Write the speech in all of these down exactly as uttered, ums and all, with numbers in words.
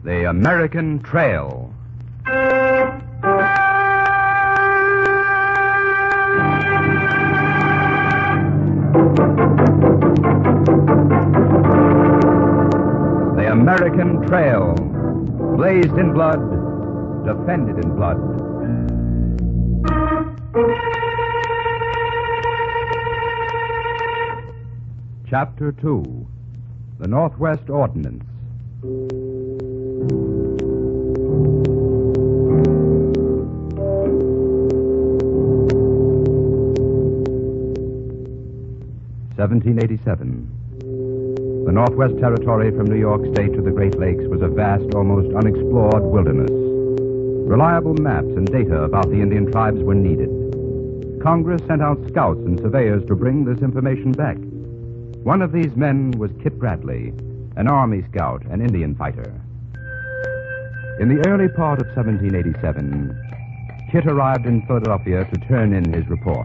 The American Trail. The American Trail. Blazed in blood, defended in blood. Chapter two. The Northwest Ordinance. seventeen eighty-seven. The Northwest Territory from New York State to the Great Lakes was a vast, almost unexplored wilderness. Reliable maps and data about the Indian tribes were needed. Congress sent out scouts and surveyors to bring this information back. One of these men was Kit Bradley, an Army scout and Indian fighter. In the early part of seventeen eighty-seven, Kit arrived in Philadelphia to turn in his report.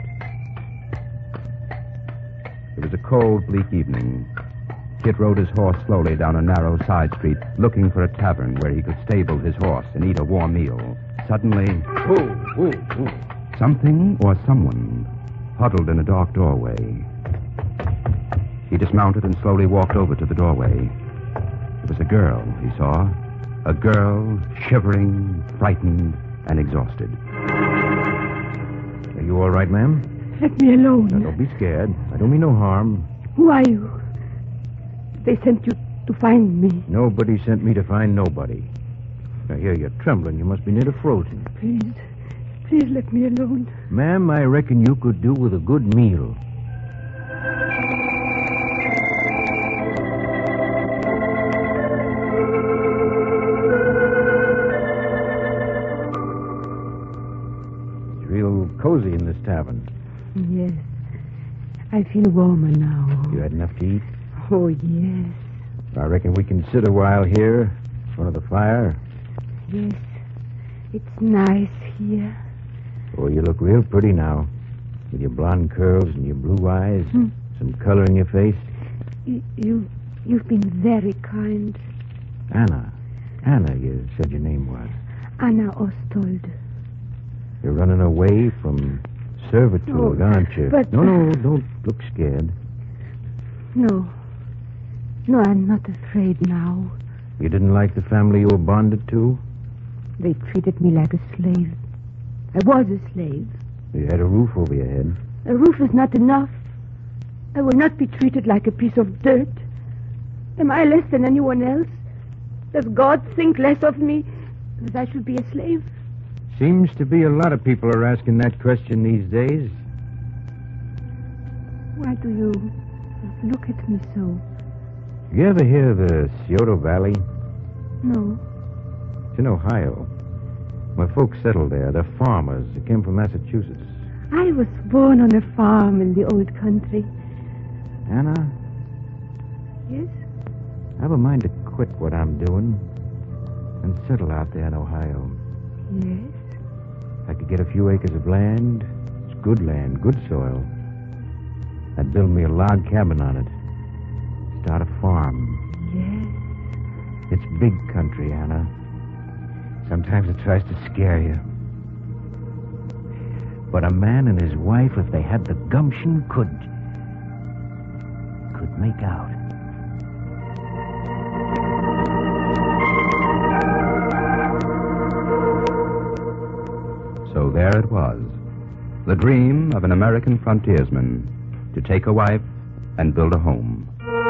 It was a cold, bleak evening. Kit rode his horse slowly down a narrow side street, looking for a tavern where he could stable his horse and eat a warm meal. Suddenly, Ooh, ooh, ooh. something or someone huddled in a dark doorway. He dismounted and slowly walked over to the doorway. It was a girl, he saw. A girl, shivering, frightened, and exhausted. Are you all right, ma'am? Let me alone. Now, don't be scared. I don't mean no harm. Who are you? They sent you to find me. Nobody sent me to find nobody. Now, here, you're trembling. You must be nearly frozen. Please, please let me alone. Ma'am, I reckon you could do with a good meal. It's real cozy in this tavern. Yes. I feel warmer now. You had enough to eat? Oh, yes. I reckon we can sit a while here in front of the fire. Yes. It's nice here. Oh, you look real pretty now. With your blonde curls and your blue eyes. Hmm. Some color in your face. You, you, you've been very kind. Anna. Anna, you said your name was. Anna Ostold. You're running away from servitude, Oh, aren't you? but- No, no, don't look scared. No. No, I'm not afraid now. You didn't like the family you were bonded to? They treated me like a slave. I was a slave. You had a roof over your head. A roof is not enough. I will not be treated like a piece of dirt. Am I less than anyone else? Does God think less of me because I should be a slave? Seems to be a lot of people are asking that question these days. Why do you look at me so? You ever hear of the Scioto Valley? No. It's in Ohio. My folks settled there. They're farmers. They came from Massachusetts. I was born on a farm in the old country. Anna, Yes? I have a mind to quit what I'm doing and settle out there in Ohio. Yes. I could get a few acres of land. It's good land, good soil. I'd build me a log cabin on it. Start a farm. Yes. It's big country, Anna. Sometimes it tries to scare you. But a man and his wife, if they had the gumption, could... could make out. So there it was. The dream of an American frontiersman to take a wife and build a home.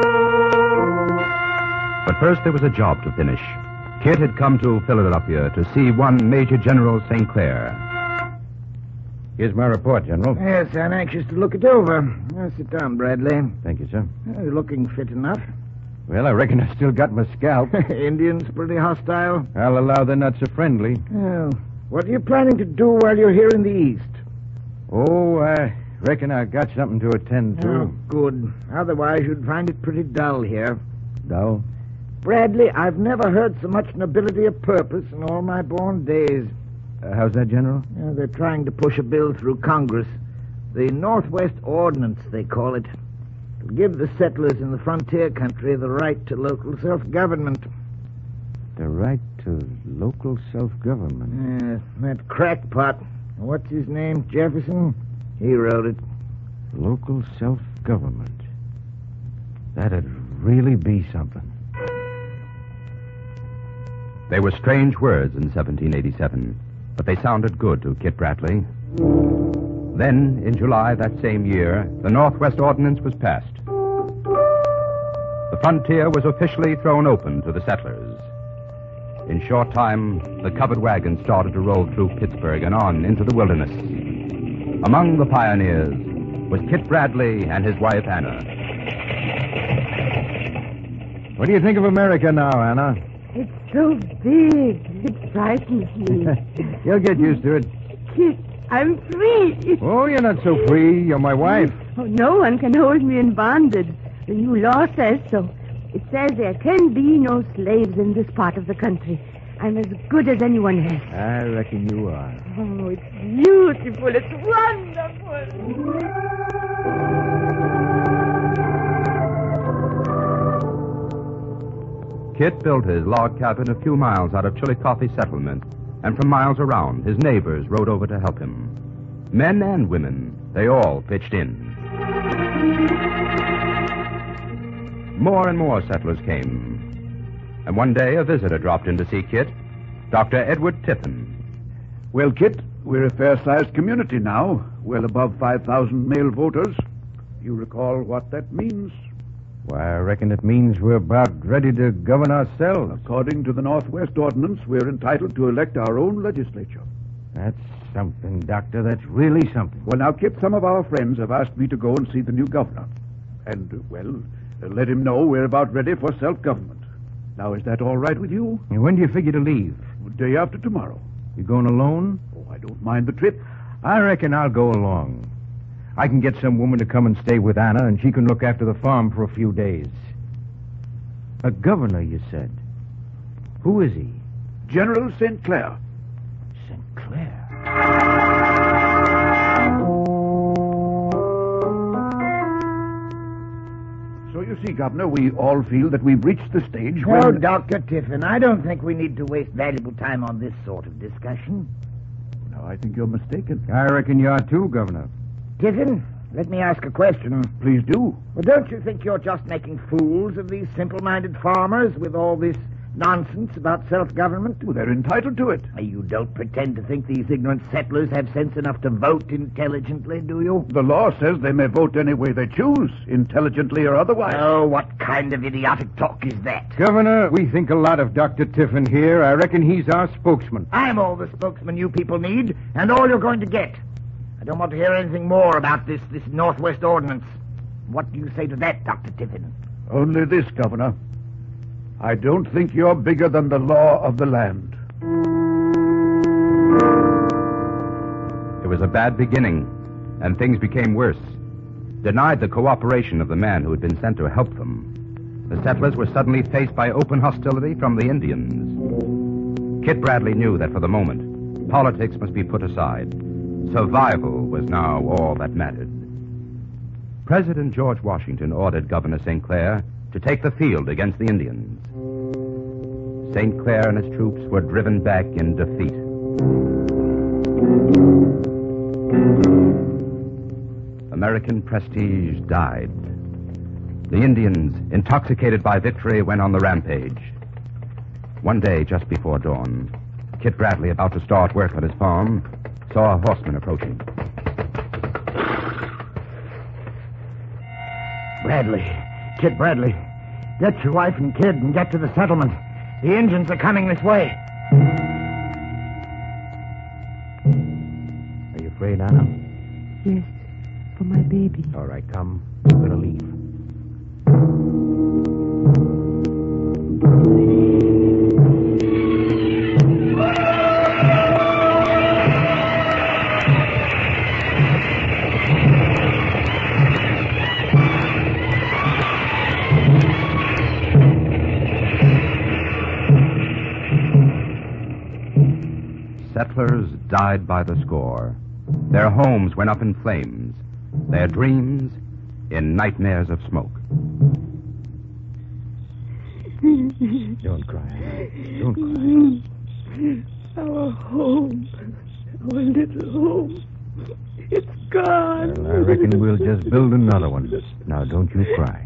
But first there was a job to finish. Kit had come to Philadelphia to see one Major General Saint Clair. Here's my report, General. Yes, I'm anxious to look it over. Now, sit down, Bradley. Thank you, sir. Uh, You're looking fit enough. Well, I reckon I still got my scalp. Indians pretty hostile. I'll allow they're not so friendly. Well, what are you planning to do while you're here in the East? Oh, I reckon I got something to attend to. Oh, good. Otherwise, you'd find it pretty dull here. Dull? Bradley, I've never heard so much nobility of purpose in all my born days. Uh, how's that, General? Uh, they're trying to push a bill through Congress. The Northwest Ordinance, they call it. It'll give the settlers in the frontier country the right to local self-government. The right to local self-government. Uh, that crackpot, what's his name, Jefferson? He wrote it. Local self-government. That'd really be something. They were strange words in seventeen eighty-seven, but they sounded good to Kit Bradley. Then, in July that same year, the Northwest Ordinance was passed. The frontier was officially thrown open to the settlers. In short time, the covered wagons started to roll through Pittsburgh and on into the wilderness. Among the pioneers was Kit Bradley and his wife, Anna. What do you think of America now, Anna? It's so big. It frightens me. You'll get used to it. Kit, I'm free. Oh, you're not so free. You're my wife. Oh, no one can hold me in bondage. The new law says so. It says there can be no slaves in this part of the country. I'm as good as anyone else. I reckon you are. Oh, it's beautiful. It's wonderful. Kit built his log cabin a few miles out of Chillicothe settlement, and from miles around, his neighbors rode over to help him. Men and women, they all pitched in. More and more settlers came. And one day, a visitor dropped in to see Kit, Doctor Edward Tiffin. Well, Kit, we're a fair-sized community now, well above five thousand male voters. You recall what that means? Why, I reckon it means we're about ready to govern ourselves. According to the Northwest Ordinance, we're entitled to elect our own legislature. That's something, Doctor. That's really something. Well, now, Kit, some of our friends have asked me to go and see the new governor. And, uh, well, uh, let him know we're about ready for self-government. Now, is that all right with you? And when do you figure to leave? Day after tomorrow. You going alone? Oh, I don't mind the trip. I reckon I'll go along. I can get some woman to come and stay with Anna, and she can look after the farm for a few days. A governor, you said. Who is he? General Saint Clair. Saint Clair? So you see, Governor, we all feel that we've reached the stage Well, when... Doctor Tiffin, I don't think we need to waste valuable time on this sort of discussion. No, I think you're mistaken. I reckon you are too, Governor. Tiffin, let me ask a question. Please do. Well, don't you think you're just making fools of these simple-minded farmers with all this nonsense about self-government? Well, they're entitled to it. You don't pretend to think these ignorant settlers have sense enough to vote intelligently, do you? The law says they may vote any way they choose, intelligently or otherwise. Oh, what kind of idiotic talk is that? Governor, we think a lot of Doctor Tiffin here. I reckon he's our spokesman. I'm all the spokesman you people need, and all you're going to get. I don't want to hear anything more about this, this Northwest Ordinance. What do you say to that, Doctor Tiffin? Only this, Governor. I don't think you're bigger than the law of the land. It was a bad beginning, and things became worse. Denied the cooperation of the man who had been sent to help them, the settlers were suddenly faced by open hostility from the Indians. Kit Bradley knew that for the moment, politics must be put aside. Survival was now all that mattered. President George Washington ordered Governor Saint Clair to take the field against the Indians. Saint Clair and his troops were driven back in defeat. American prestige died. The Indians, intoxicated by victory, went on the rampage. One day, just before dawn, Kit Bradley, about to start work on his farm, saw a horseman approaching. Bradley. Kit Bradley. Get your wife and kid and get to the settlement. The Indians are coming this way. Are you afraid, Anna? Yes, for my baby. All right, come. We're going to leave. Settlers died by the score. Their homes went up in flames. Their dreams in nightmares of smoke. Don't cry. Don't cry. Our home, our little home, it's gone. Well, I reckon we'll just build another one. Now, don't you cry.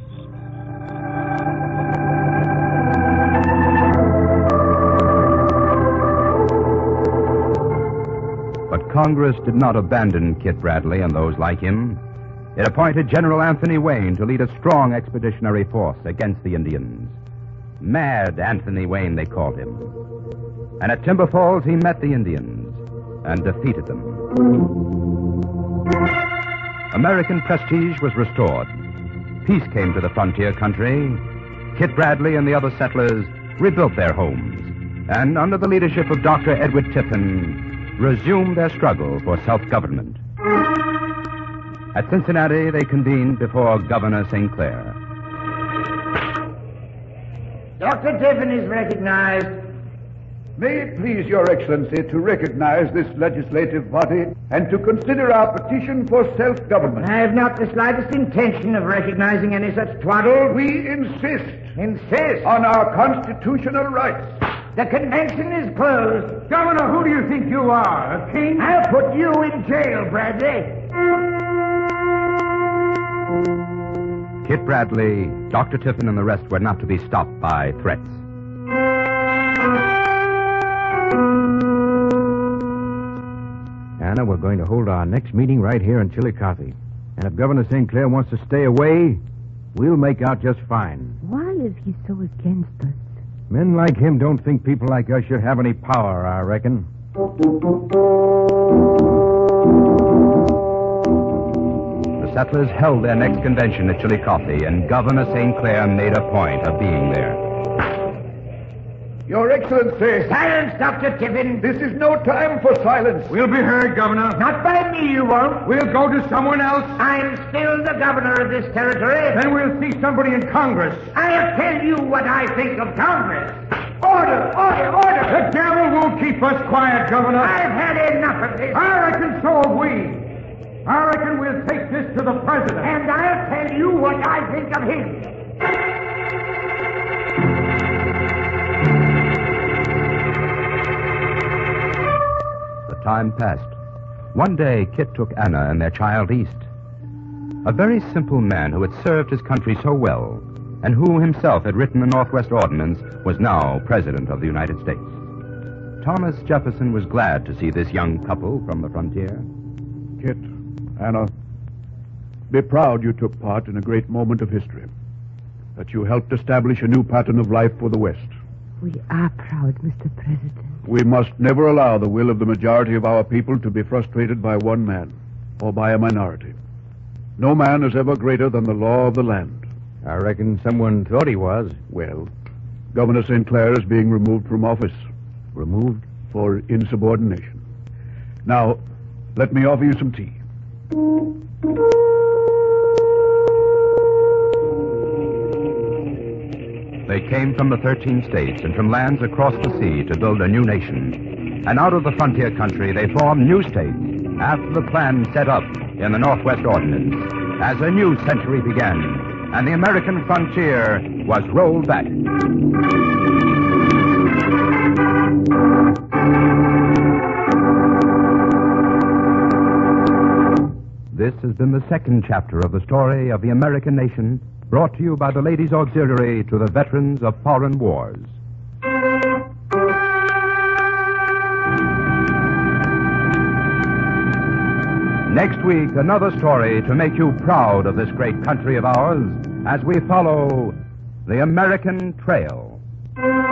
But Congress did not abandon Kit Bradley and those like him. It appointed General Anthony Wayne to lead a strong expeditionary force against the Indians. Mad Anthony Wayne, they called him. And at Timber Falls, he met the Indians and defeated them. American prestige was restored. Peace came to the frontier country. Kit Bradley and the other settlers rebuilt their homes, and under the leadership of Doctor Edward Tiffin, resumed their struggle for self-government. At Cincinnati, they convened before Governor Saint Clair. Doctor Tiffin is recognized. May it please Your Excellency to recognize this legislative body and to consider our petition for self-government. I have not the slightest intention of recognizing any such twaddle. We insist Insist. on our constitutional rights. The convention is closed. Governor, who do you think you are, a king? I'll put you in jail, Bradley. Kit Bradley, Doctor Tiffin, and the rest were not to be stopped by threats. Anna, we're going to hold our next meeting right here in Chillicothe. And if Governor Saint Clair wants to stay away, we'll make out just fine. Why is he so against us? Men like him don't think people like us should have any power, I reckon. The settlers held their next convention at Chillicothe, and Governor Saint Clair made a point of being there. Your Excellency, Silence, Doctor Tiffin. this is no time for silence. We'll be heard, Governor. Not by me, you won't. We'll go to someone else. I'm still the governor of this territory. Then we'll see somebody in Congress. I'll tell you what I think of Congress. Order, order, order. The devil won't keep us quiet, Governor. I've had enough of this. I reckon so have we. I reckon we'll take this to the president. And I'll tell you what I think of him. The time passed. One day, Kit took Anna and their child east. A very simple man who had served his country so well, and who himself had written the Northwest Ordinance, was now President of the United States. Thomas Jefferson was glad to see this young couple from the frontier. Kit, Anna, be proud you took part in a great moment of history, that you helped establish a new pattern of life for the West. We are proud, Mister President. We must never allow the will of the majority of our people to be frustrated by one man or by a minority. No man is ever greater than the law of the land. I reckon someone thought he was. Well, Governor Saint Clair is being removed from office Removed? for insubordination. Now, let me offer you some tea. They came from the thirteen states and from lands across the sea to build a new nation. And out of the frontier country, they formed new states after the plan set up in the Northwest Ordinance, as a new century began, and the American frontier was rolled back. This has been the second chapter of the story of the American nation, brought to you by the Ladies' Auxiliary to the veterans of foreign wars. Next week, another story to make you proud of this great country of ours as we follow the American Trail.